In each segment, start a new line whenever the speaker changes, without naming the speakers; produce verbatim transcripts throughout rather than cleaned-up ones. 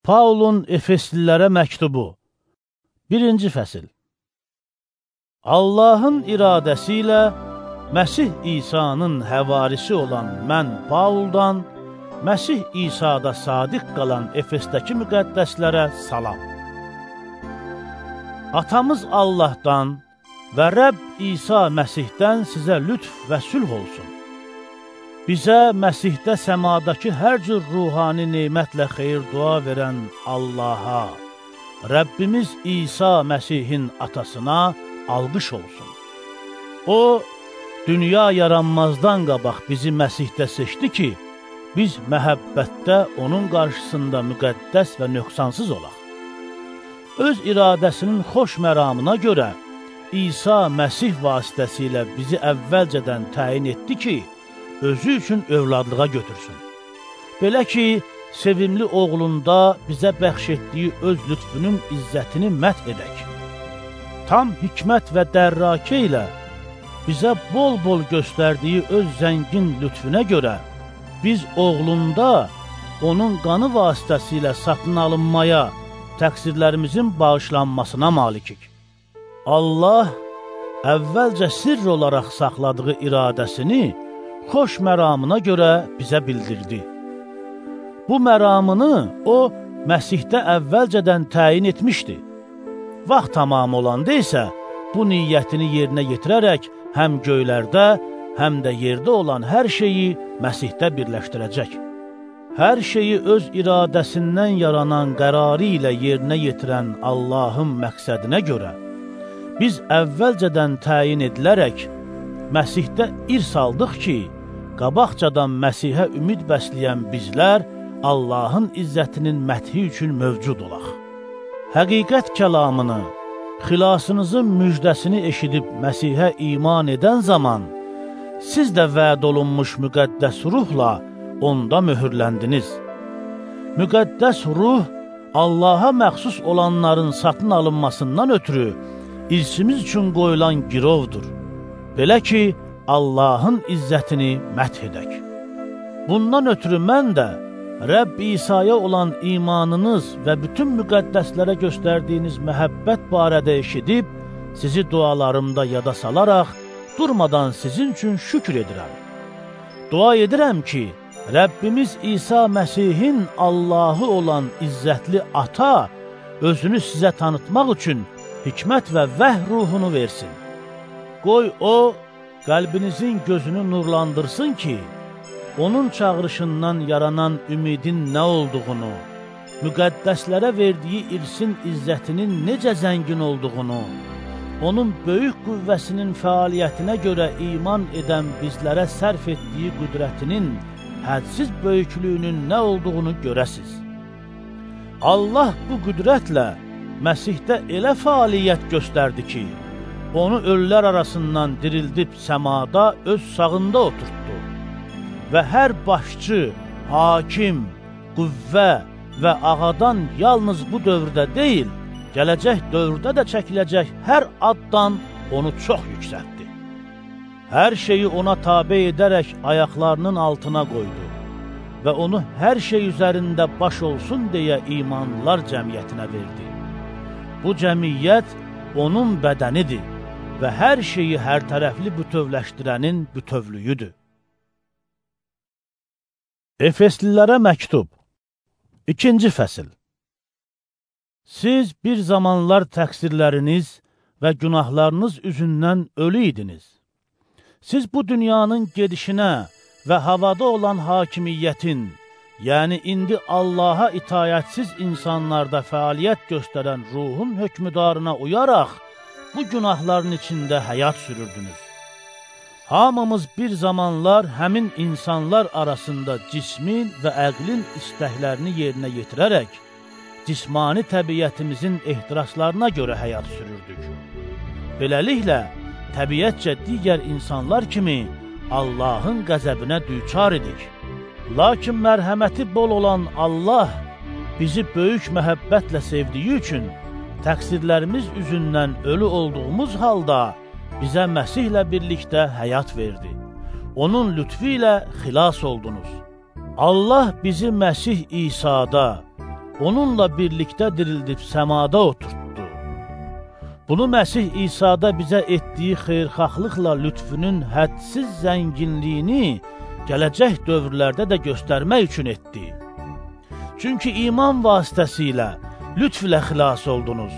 Paulun Efeslilərə məktubu birinci fəsil. Allahın iradəsi ilə Məsih İsa'nın həvarisi olan mən Pauldan, Məsih İsa'da sadiq qalan Efesdəki müqəddəslərə salam. Atamız Allahdan və Rəbb İsa Məsihdən sizə lütf və sülh olsun. Bizə Məsihdə səmadakı hər cür ruhani neymətlə xeyir dua verən Allaha, Rəbbimiz İsa Məsihin atasına alqış olsun. O, dünya yaranmazdan qabaq bizi Məsihdə seçdi ki, biz məhəbbətdə onun qarşısında müqəddəs və nöqsansız olaq. Öz iradəsinin xoş məramına görə İsa Məsih vasitəsilə bizi əvvəlcədən təyin etdi ki, özü üçün övladlığa götürsün. Belə ki, sevimli oğlunda bizə bəxş etdiyi öz lütfunun izzətini məth edək. Tam hikmət və dərrakə ilə bizə bol-bol göstərdiyi öz zəngin lütfunə görə biz oğlunda onun qanı vasitəsilə satın alınmaya, təqsirlərimizin bağışlanmasına malikik. Allah əvvəlcə sirr olaraq saxladığı iradəsini xoş məramına görə bizə bildirdi. Bu məramını o, Məsihdə əvvəlcədən təyin etmişdi. Vaxt tamam olanda isə bu niyyətini yerinə yetirərək həm göylərdə, həm də yerdə olan hər şeyi Məsihdə birləşdirəcək. Hər şeyi öz iradəsindən yaranan qərarı ilə yerinə yetirən Allahın məqsədinə görə biz əvvəlcədən təyin edilərək Məsihdə irs aldıq ki, qabaqcadan Məsihə ümid bəsləyən bizlər Allahın izzətinin məthi üçün mövcud olaq. Həqiqət kəlamını, xilasınızın müjdəsini eşidib Məsihə iman edən zaman, siz də vəd olunmuş müqəddəs ruhla onda möhürləndiniz. Müqəddəs ruh, Allaha məxsus olanların satın alınmasından ötürü irsimiz üçün qoyulan girovdur. Belə ki, Allahın izzətini məth edək. Bundan ötürü mən də Rəbb İsa'ya olan imanınız və bütün müqəddəslərə göstərdiyiniz məhəbbət barədə eşidib, sizi dualarımda yada salaraq, durmadan sizin üçün şükür edirəm. Dua edirəm ki, Rəbbimiz İsa Məsihin Allahı olan izzətli ata, özünü sizə tanıtmaq üçün hikmət və vəh ruhunu versin. Qoy o, qəlbinizin gözünü nurlandırsın ki, onun çağırışından yaranan ümidin nə olduğunu, müqəddəslərə verdiyi irsin izzətinin necə zəngin olduğunu, onun böyük qüvvəsinin fəaliyyətinə görə iman edən bizlərə sərf etdiyi qüdrətinin hədsiz böyüklüyünün nə olduğunu görəsiz. Allah bu qüdrətlə Məsihdə elə fəaliyyət göstərdi ki, onu ölülər arasından dirildib səmada öz sağında oturtdu və hər başçı, hakim, qüvvə və ağadan yalnız bu dövrdə deyil, gələcək dövrdə də çəkiləcək hər addan onu çox yüksəltdi. Hər şeyi ona tabe edərək ayaqlarının altına qoydu və onu hər şey üzərində baş olsun deyə imanlılar cəmiyyətinə verdi. Bu cəmiyyət onun bədənidir və hər şeyi hər tərəfli bütövləşdirənin bütövlüyüdür. Efeslilərə məktub ikinci fəsil. Siz bir zamanlar təqsirləriniz və günahlarınız üzündən ölü idiniz. Siz bu dünyanın gedişinə və havada olan hakimiyyətin, yəni indi Allaha itayətsiz insanlarda fəaliyyət göstərən ruhun hökmüdarına uyaraq, bu günahların içində həyat sürürdünüz. Hamımız bir zamanlar həmin insanlar arasında cismin və əqlin istəklərini yerinə yetirərək, cismani təbiyyətimizin ehtiraslarına görə həyat sürürdük. Beləliklə, təbiyyətcə digər insanlar kimi Allahın qəzəbinə düçar idik. Lakin mərhəməti bol olan Allah bizi böyük məhəbbətlə sevdiyi üçün təqsirlərimiz üzündən ölü olduğumuz halda bizə Məsihlə birlikdə həyat verdi. Onun lütfu ilə xilas oldunuz. Allah bizi Məsih İsa'da, onunla birlikdə dirildib səmada oturtdu. Bunu Məsih İsa'da bizə etdiyi xeyirxahlıqla lütfünün hədsiz zənginliyini gələcək dövrlərdə də göstərmək üçün etdi. Çünki iman vasitəsilə lütflə xilas oldunuz.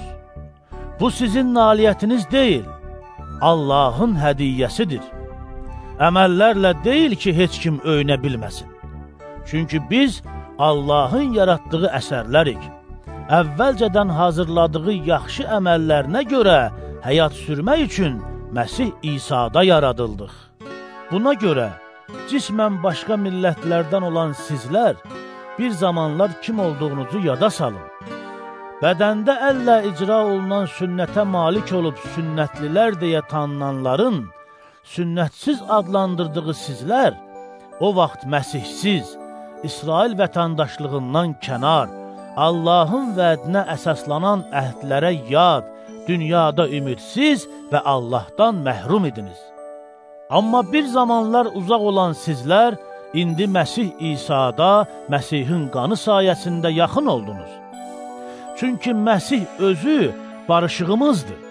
Bu sizin nailiyyətiniz deyil, Allahın hədiyyəsidir. Əməllərlə deyil ki, heç kim öyünə bilməsin. Çünki biz Allahın yaratdığı əsərlərik. Əvvəlcədən hazırladığı yaxşı əməllərinə görə həyat sürmək üçün Məsih İsa'da yaradıldıq. Buna görə cismən başqa millətlərdən olan sizlər bir zamanlar kim olduğunuzu yada salın. Bədəndə əllə icra olunan sünnətə malik olub sünnətlilər deyə tanınanların sünnətsiz adlandırdığı sizlər o vaxt Məsihsiz, İsrail vətəndaşlığından kənar, Allahın vədinə əsaslanan əhdlərə yad, dünyada ümidsiz və Allahdan məhrum idiniz. Amma bir zamanlar uzaq olan sizlər, indi Məsih İsa'da, Məsihin qanı sayəsində yaxın oldunuz. Çünki Məsih özü barışığımızdır.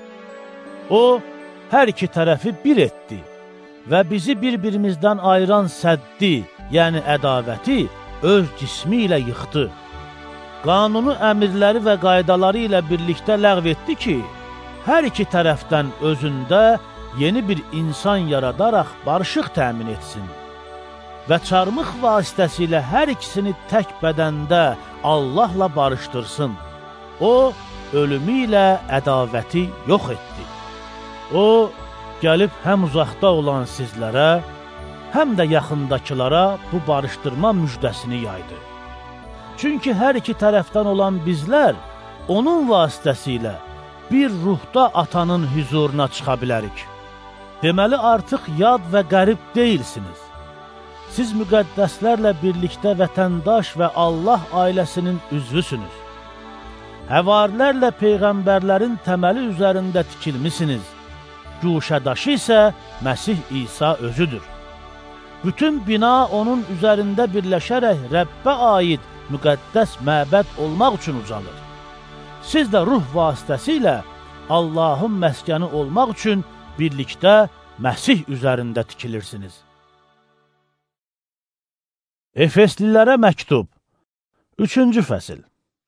O, hər iki tərəfi bir etdi və bizi bir-birimizdən ayıran səddi, yəni ədavəti öz cismi ilə yıxdı. Qanunu əmirləri və qaydaları ilə birlikdə ləğv etdi ki, hər iki tərəfdən özündə yeni bir insan yaradaraq barışıq təmin etsin və çarmıx vasitəsilə hər ikisini tək bədəndə Allahla barışdırsın. O, ölümü ilə ədavəti yox etdi. O, gəlib həm uzaqda olan sizlərə, həm də yaxındakılara bu barışdırma müjdəsini yaydı. Çünki hər iki tərəfdən olan bizlər onun vasitəsilə bir ruhda atanın hüzuruna çıxa bilərik. Deməli, artıq yad və qərib deyilsiniz. Siz müqəddəslərlə birlikdə vətəndaş və Allah ailəsinin üzvüsünüz. Həvarilərlə peyğəmbərlərin təməli üzərində tikilmisiniz. Güşədaşı isə Məsih İsa özüdür. Bütün bina onun üzərində birləşərək Rəbbə aid müqəddəs məbəd olmaq üçün ucalır. Siz də ruh vasitəsilə Allahın məskəni olmaq üçün birlikdə Məsih üzərində tikilirsiniz. Efeslilərə məktub üçüncü fəsil.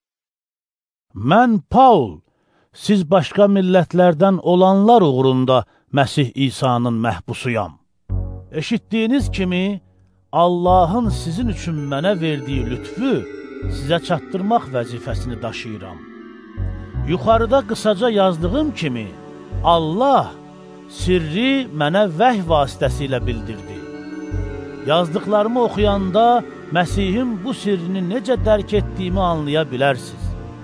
Mən Paul, siz başqa millətlərdən olanlar uğrunda Məsih İsa'nın məhbusuyam. Eşitdiyiniz kimi, Allahın sizin üçün mənə verdiyi lütfü sizə çatdırmaq vəzifəsini daşıyıram. Yuxarıda qısaca yazdığım kimi, Allah sirri mənə vəhy vasitəsilə bildirdi. Yazdıqlarımı oxuyanda Məsihin bu sirrini necə dərk etdiyimi anlaya bilərsiniz.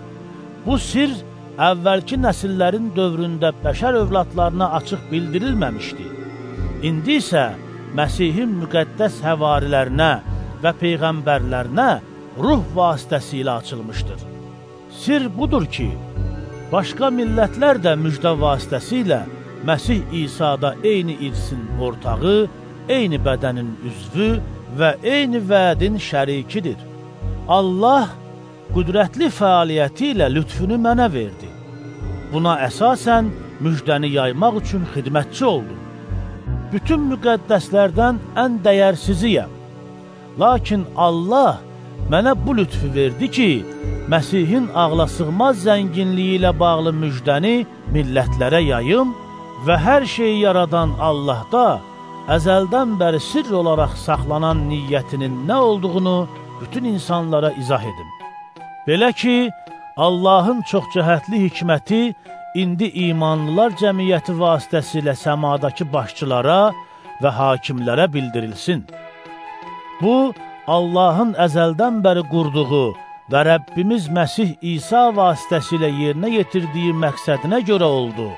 Bu sir əvvəlki nəsillərin dövründə bəşər övladlarına açıq bildirilməmişdi. İndi isə Məsihin müqəddəs həvarilərinə və peyğəmbərlərinə ruh vasitəsilə açılmışdır. Sir budur ki, başqa millətlər də müjdə vasitəsilə Məsih İsa'da eyni irsin ortağı, eyni bədənin üzvü və eyni vədin şərikidir. Allah qüdrətli fəaliyyəti ilə lütfünü mənə verdi. Buna əsasən müjdəni yaymaq üçün xidmətçi oldum. Bütün müqəddəslərdən ən dəyərsiziyəm. Lakin Allah mənə bu lütfü verdi ki, Məsihin ağlasığmaz zənginliyi ilə bağlı müjdəni millətlərə yayım və hər şeyi yaradan Allahda əzəldən bəri sirr olaraq saxlanan niyyətinin nə olduğunu bütün insanlara izah edim. Belə ki, Allahın çoxcəhətli hikməti indi imanlılar cəmiyyəti vasitəsilə səmadakı başçılara və hakimlərə bildirilsin. Bu, Allahın əzəldən bəri qurduğu və Rəbbimiz Məsih İsa vasitəsilə yerinə yetirdiyi məqsədinə görə oldu.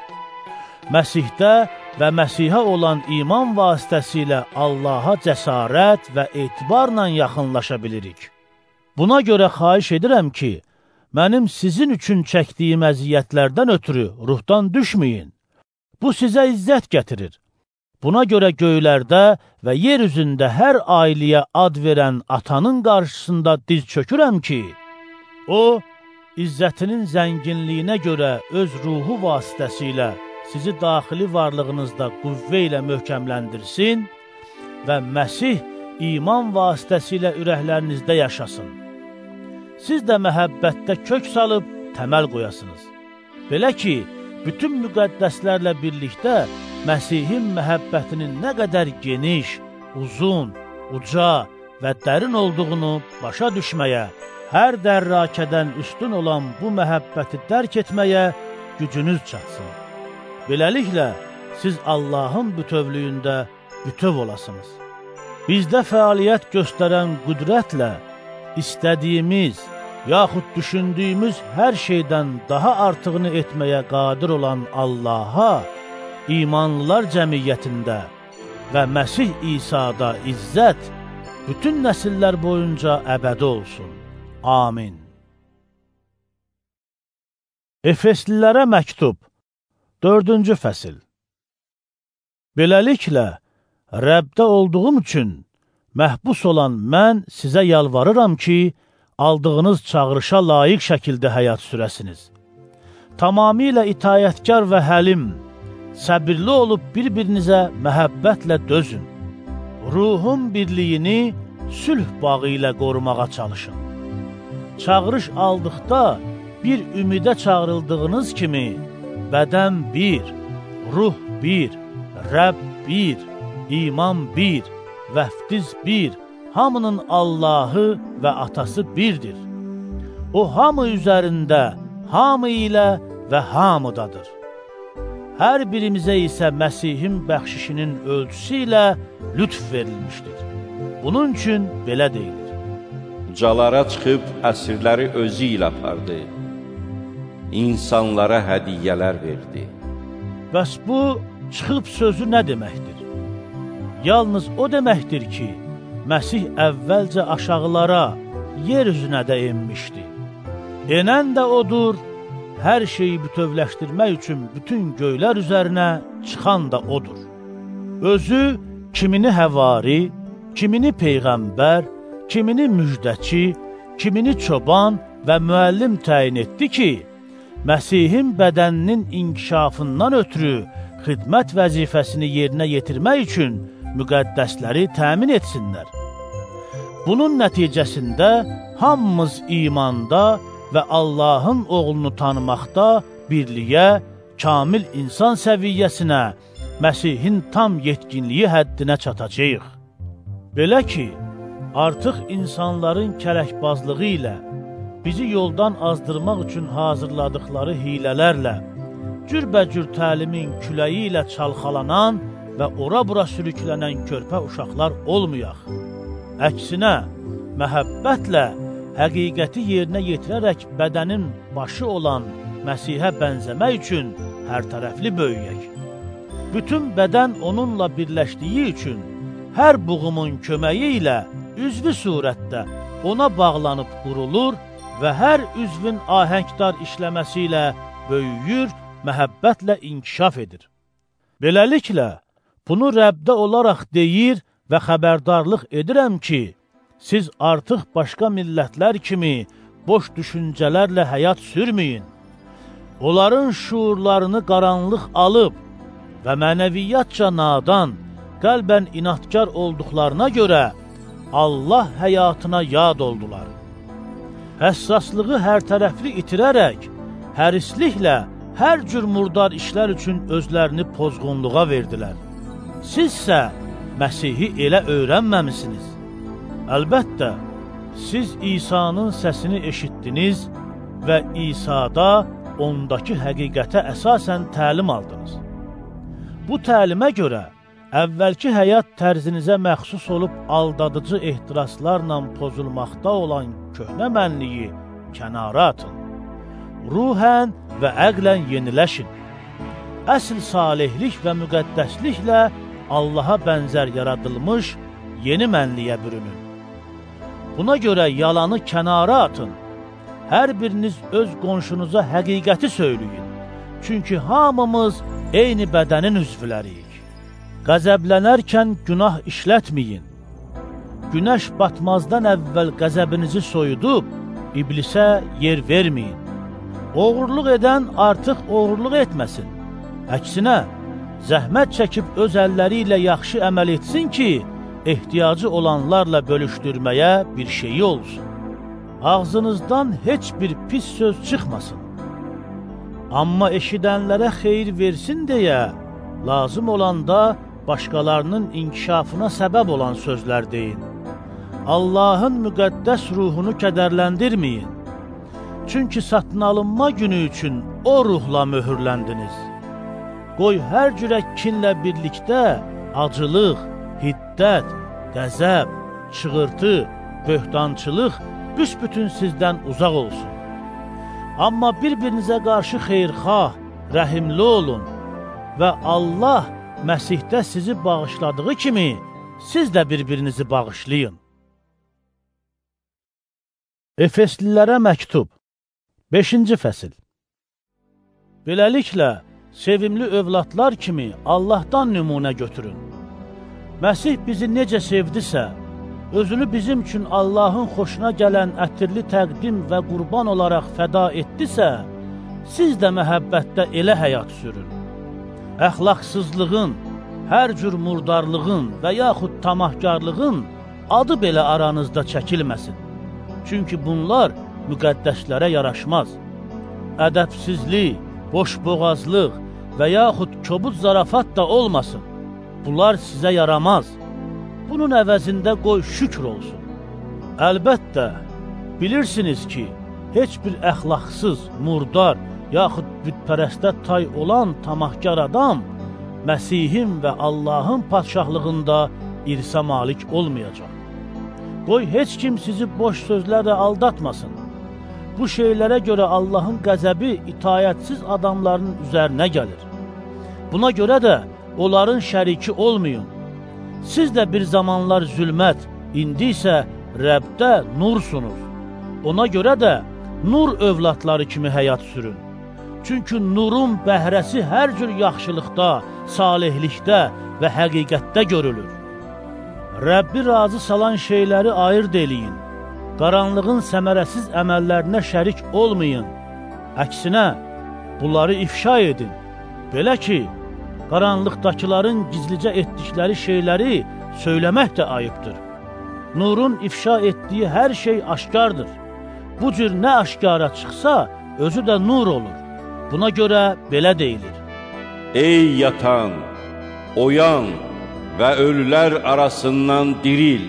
Məsihdə və Məsihə olan iman vasitəsilə Allaha cəsarət və etibarla yaxınlaşa bilirik. Buna görə xahiş edirəm ki, mənim sizin üçün çəkdiyim əziyyətlərdən ötürü ruhdan düşməyin. Bu sizə izzət gətirir. Buna görə göylərdə və yer üzündə hər ailəyə ad verən atanın qarşısında diz çökürəm ki, O, izzətinin zənginliyinə görə öz ruhu vasitəsilə sizi daxili varlığınızda qüvvə ilə möhkəmləndirsin və Məsih iman vasitəsilə ürəklərinizdə yaşasın. Siz də məhəbbətdə kök salıb təməl qoyasınız. Belə ki, bütün müqəddəslərlə birlikdə Məsihin məhəbbətinin nə qədər geniş, uzun, uca və dərin olduğunu başa düşməyə, hər dərrakədən üstün olan bu məhəbbəti dərk etməyə gücünüz çatsın. Beləliklə, siz Allahın bütövlüyündə bütöv olasınız. Bizdə fəaliyyət göstərən qüdrətlə istədiyimiz, yaxud düşündüyümüz hər şeydən daha artığını etməyə qadir olan Allaha, imanlılar cəmiyyətində və Məsih İsa'da izzət bütün nəsillər boyunca əbədi olsun. Amin. Efeslilərə məktub dördüncü fəsil. Beləliklə, Rəbdə olduğum üçün məhbus olan mən sizə yalvarıram ki, aldığınız çağırışa layiq şəkildə həyat sürəsiniz. Tamamilə itayətkar və həlim, səbirli olub bir-birinizə məhəbbətlə dözün. Ruhun birliyini sülh bağı ilə qorumağa çalışın. Çağırış aldıqda bir ümidə çağırıldığınız kimi, bədən bir, ruh bir, Rəbb bir, iman bir, vəftiz bir, hamının Allahı və atası birdir. O hamı üzərində, hamı ilə və hamıdadır. Hər birimizə isə Məsihin bəxşişinin ölçüsü ilə lütf verilmişdir. Bunun üçün belə deyilir.
Ucalara çıxıb əsirləri özü ilə apardı. İnsanlara hədiyyələr verdi.
Bəs bu çıxıb sözü nə deməkdir? Yalnız o deməkdir ki, Məsih əvvəlcə aşağılara, yer üzünə də enmişdi. Enən də odur, hər şeyi bütövləşdirmək üçün bütün göylər üzərinə çıxan da odur. Özü kimini həvari, kimini peyğəmbər, kimini müjdəçi, kimini çoban və müəllim təyin etdi ki, Məsihin bədəninin inkişafından ötürü xidmət vəzifəsini yerinə yetirmək üçün müqəddəsləri təmin etsinlər. Bunun nəticəsində hamımız imanda və Allahın oğlunu tanımaqda birliyə, kamil insan səviyyəsinə, Məsihin tam yetkinliyi həddinə çatacağıq. Belə ki, artıq insanların kərəkbazlığı ilə, bizi yoldan azdırmaq üçün hazırladıqları hilələrlə, cürbəcür təlimin küləyi ilə çalxalanan və ora-bura sürüklənən körpə uşaqlar olmayaq. Əksinə, məhəbbətlə həqiqəti yerinə yetirərək bədənin başı olan Məsihə bənzəmək üçün hər tərəfli böyüyək. Bütün bədən onunla birləşdiyi üçün hər buğumun köməyi ilə üzvü surətdə ona bağlanıb qurulur və hər üzvün ahəngdar işləməsi ilə böyüyür, məhəbbətlə inkişaf edir. Beləliklə, bunu Rəbdə olaraq deyir və xəbərdarlıq edirəm ki, siz artıq başqa millətlər kimi boş düşüncələrlə həyat sürməyin. Onların şuurlarını qaranlıq alıb və mənəviyyatca nadan, qəlbən inadkar olduqlarına görə Allah həyatına yad oldular. Həssaslığı hər tərəfli itirərək, hərisliklə hər cür murdar işlər üçün özlərini pozğunluğa verdilər. Sizsə Məsihi elə öyrənməmisiniz. Əlbəttə, siz İsa'nın səsini eşitdiniz və İsa'da ondakı həqiqətə əsasən təlim aldınız. Bu təlimə görə əvvəlki həyat tərzinizə məxsus olub aldadıcı ehtiraslarla pozulmaqda olan köhnə mənliyi kənara atın. Ruhən və əqlən yeniləşin. Əsl salihlik və müqəddəsliklə Allaha bənzər yaradılmış yeni mənliyə bürünün. Buna görə yalanı kənara atın. Hər biriniz öz qonşunuza həqiqəti söyləyin. Çünki hamımız eyni bədənin üzvləriyik. Qəzəblənərkən günah işlətməyin. Günəş batmazdan əvvəl qəzəbinizi soyudub, iblisə yer verməyin. Oğurluq edən artıq oğurluq etməsin. Əksinə, zəhmət çəkib öz əlləri ilə yaxşı əməl etsin ki, ehtiyacı olanlarla bölüşdürməyə bir şeyi olsun. Ağzınızdan heç bir pis söz çıxmasın. Amma eşidənlərə xeyir versin deyə, lazım olanda başqalarının inkişafına səbəb olan sözlər deyin. Allahın müqəddəs ruhunu kədərləndirməyin. Çünki satın alınma günü üçün o ruhla mühürləndiniz. Qoy hər cürə kinlə birlikdə acılıq, hiddət, qəzəb, çığırtı, böhtançılıq büsbütün sizdən uzaq olsun. Amma bir-birinizə qarşı xeyirxah, rəhimli olun və Allah Məsihdə sizi bağışladığı kimi siz də bir-birinizi bağışlayın. Efeslilərə məktub beşinci fəsil. Beləliklə, sevimli övladlar kimi Allahdan nümunə götürün. Məsih bizi necə sevdisə, özünü bizim üçün Allahın xoşuna gələn ətirli təqdim və qurban olaraq fəda etdisə, siz də məhəbbətdə elə həyat sürün. Əxlaqsızlığın, hər cür murdarlığın və yaxud tamahkarlığın adı belə aranızda çəkilməsin. Çünki bunlar müqəddəslərə yaraşmaz. Ədəbsizlik, boşboğazlıq və yaxud kobud zarafat da olmasın. Bunlar sizə yaramaz. Bunun əvəzində qoy şükür olsun. Əlbəttə, bilirsiniz ki, heç bir əxlaqsız, murdar, yaxud bütpərəstə tay olan tamahkar adam Məsihin və Allahın padşahlığında irsə malik olmayacaq. Qoy heç kim sizi boş sözlərlə aldatmasın. Bu şeylərə görə Allahın qəzəbi itayətsiz adamların üzərinə gəlir. Buna görə də onların şəriki olmayın. Siz də bir zamanlar zülmət, indi isə Rəbdə nursunuz. Ona görə də nur övladları kimi həyat sürün. Çünki nurun bəhrəsi hər cür yaxşılıqda, salihlikdə və həqiqətdə görülür. Rəbbi razı salan şeyləri ayırd eləyin. Qaranlığın səmərəsiz əməllərinə şərik olmayın. Əksinə, bunları ifşa edin. Belə ki, qaranlıqdakıların gizlicə etdikləri şeyləri söyləmək də ayıbdır. Nurun ifşa etdiyi hər şey aşkardır. Bu cür nə aşkara çıxsa, özü də nur olur. Buna görə belə deyilir.
Ey yatan, oyan və ölülər arasından diril.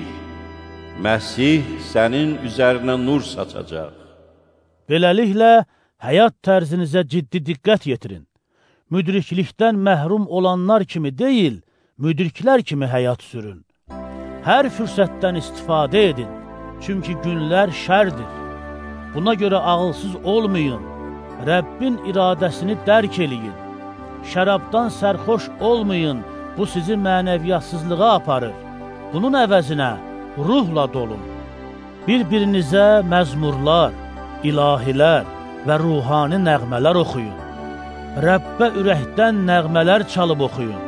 Məsih sənin üzərinə nur saçacaq.
Beləliklə, həyat tərzinizə ciddi diqqət yetirin. Müdriklikdən məhrum olanlar kimi deyil, müdriklər kimi həyat sürün. Hər fürsətdən istifadə edin, çünki günlər şərdir. Buna görə ağılsız olmayın, Rəbbin iradəsini dərk eləyin. Şərabdan sərxoş olmayın, bu sizi mənəviyyatsızlığa aparır. Bunun əvəzinə ruhla dolun. Bir-birinizə məzmurlar, ilahilər və ruhani nəğmələr oxuyun. Rəbbə ürəkdən nəğmələr çalıb oxuyun.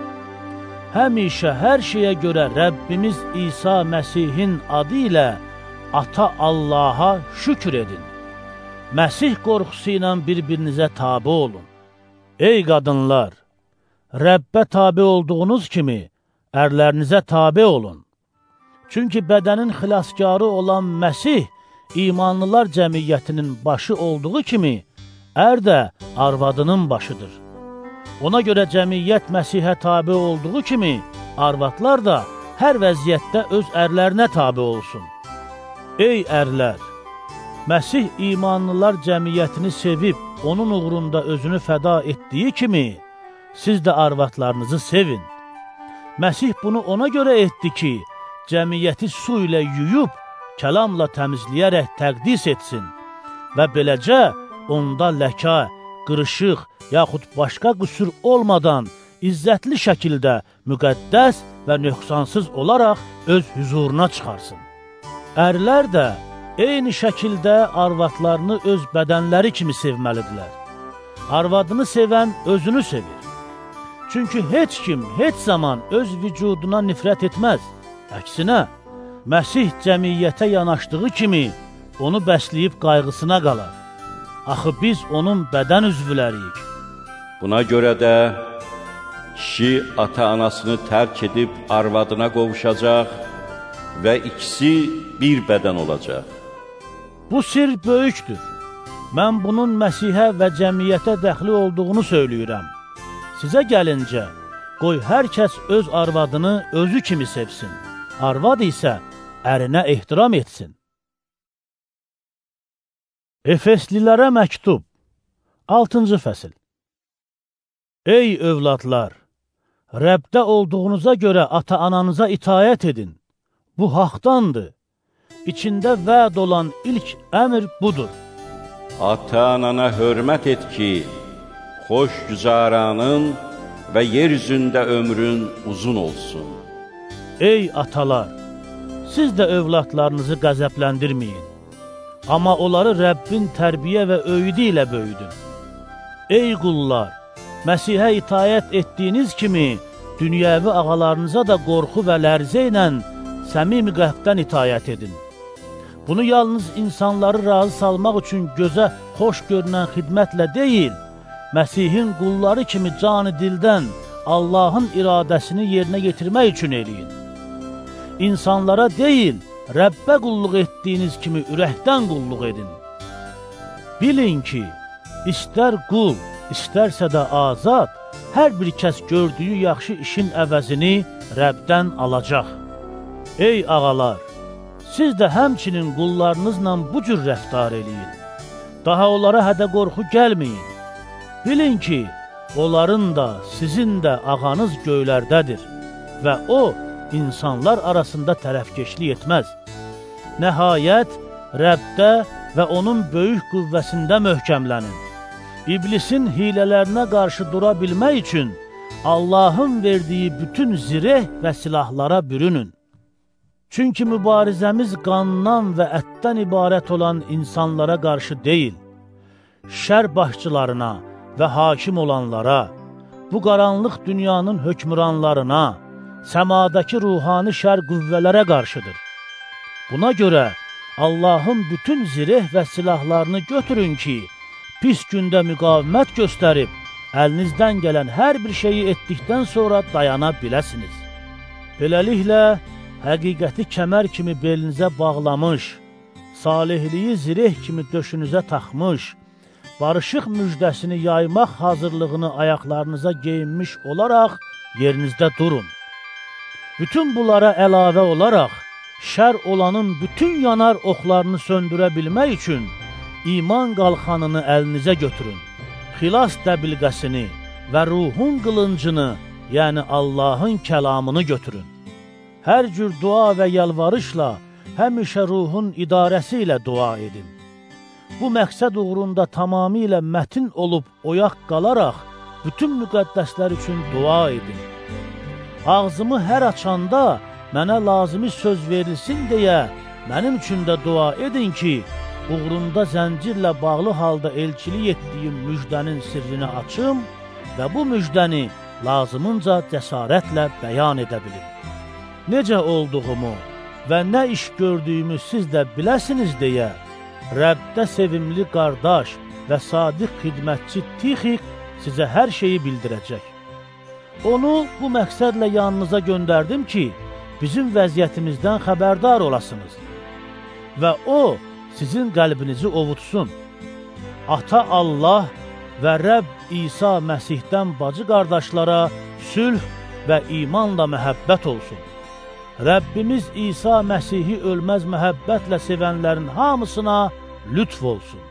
Həmişə hər şeyə görə Rəbbimiz İsa Məsihin adı ilə Ata Allaha şükür edin. Məsih qorxusu ilə bir-birinizə tabi olun. Ey qadınlar, Rəbbə tabi olduğunuz kimi ərlərinizə tabi olun. Çünki bədənin xilaskarı olan Məsih imanlılar cəmiyyətinin başı olduğu kimi ər də arvadının başıdır. Ona görə cəmiyyət Məsihə tabi olduğu kimi arvadlar da hər vəziyyətdə öz ərlərinə tabi olsun. Ey ərlər! Məsih imanlılar cəmiyyətini sevib, onun uğrunda özünü fəda etdiyi kimi, siz də arvadlarınızı sevin. Məsih bunu ona görə etdi ki, cəmiyyəti su ilə yuyub, kəlamla təmizləyərək təqdis etsin və beləcə onda ləkə, qırışıq, yaxud başqa qüsur olmadan izzətli şəkildə müqəddəs və nöqsansız olaraq öz hüzuruna çıxarsın. Ərlər də eyni şəkildə arvadlarını öz bədənləri kimi sevməlidirlər. Arvadını sevən özünü sevir. Çünki heç kim, heç zaman öz vücuduna nifrət etməz. Əksinə, Məsih cəmiyyətə yanaşdığı kimi onu bəsləyib qayğısına qalar. Axı biz onun bədən üzvləriyik.
Buna görə də kişi ata-anasını tərk edib arvadına qovuşacaq və ikisi bir bədən olacaq.
Bu sir böyükdür. Mən bunun Məsihə və cəmiyyətə dəxli olduğunu söyləyirəm. Sizə gəlincə, qoy hər kəs öz arvadını özü kimi sevsin. Arvad isə ərinə ehtiram etsin. Efeslilərə məktub altıncı fəsil. Ey övladlar! Rəbdə olduğunuza görə ata-ananıza itayət edin. Bu haqdandır. İçində vəd olan ilk əmr budur.
Ata-anana hörmət et ki, xoş güzaranın və yer üzündə ömrün uzun olsun.
Ey atalar! Siz də övladlarınızı qəzəbləndirməyin. Amma onları Rəbbin tərbiyə və öyüdü ilə böyüdün. Ey qullar! Məsihə itayət etdiyiniz kimi, dünyəvi ağalarınıza da qorxu və lərzə ilə səmimi qəlbdən itayət edin. Bunu yalnız insanları razı salmaq üçün gözə xoş görünən xidmətlə deyil, Məsihin qulları kimi canı dildən Allahın iradəsini yerinə yetirmək üçün eləyin. İnsanlara deyil, Rəbbə qulluq etdiyiniz kimi ürəkdən qulluq edin. Bilin ki, istər qul, istərsə də azad, hər bir kəs gördüyü yaxşı işin əvəzini Rəbdən alacaq. Ey ağalar! Siz də həmçinin qullarınızla bu cür rəftar eləyin. Daha onlara hədə qorxu gəlməyin. Bilin ki, onların da, sizin də ağanız göylərdədir və o, insanlar arasında tərəfkeşlik etməz. Nəhayət, Rəbdə və onun böyük qüvvəsində möhkəmlənin. İblisin hilələrinə qarşı dura bilmək üçün Allahın verdiyi bütün zireh və silahlara bürünün. Çünki mübarizəmiz qandan və ətdən ibarət olan insanlara qarşı deyil, şər başçılarına və hakim olanlara, bu qaranlıq dünyanın hökmüranlarına, səmadakı ruhani şər qüvvələrə qarşıdır. Buna görə Allahın bütün zireh və silahlarını götürün ki, pis gündə müqavimət göstərib, əlinizdən gələn hər bir şeyi etdikdən sonra dayana biləsiniz. Beləliklə, həqiqəti kəmər kimi belinizə bağlamış, salihliyi zireh kimi döşünüzə taxmış, barışıq müjdəsini yaymaq hazırlığını ayaqlarınıza geyinmiş olaraq yerinizdə durun. Bütün bunlara əlavə olaraq, şər olanın bütün yanar oxlarını söndürə bilmək üçün iman qalxanını əlinizə götürün. Xilas dəbilqəsini və ruhun qılıncını, yəni Allahın kəlamını götürün. Hər cür dua və yalvarışla, həmişə ruhun idarəsi ilə dua edin. Bu məqsəd uğrunda tamamilə mətin olub oyaq qalaraq, bütün müqəddəslər üçün dua edin. Ağzımı hər açanda, mənə lazımi söz verilsin deyə, mənim üçün də dua edin ki, uğrunda zəncirlə bağlı halda elçilik etdiyim müjdənin sirrini açım və bu müjdəni lazımınca cəsarətlə bəyan edə bilim. Necə olduğumu və nə iş gördüyümü siz də biləsiniz deyə, Rəbdə sevimli qardaş və sadiq xidmətçi Tixik sizə hər şeyi bildirəcək. Onu bu məqsədlə yanınıza göndərdim ki, bizim vəziyyətimizdən xəbərdar olasınız və o, sizin qəlbinizi ovutsun. Ata Allah və Rəbb İsa Məsihdən bacı qardaşlara sülh və imanla məhəbbət olsun. Rəbbimiz İsa Məsihi ölməz məhəbbətlə sevənlərin hamısına lütf olsun.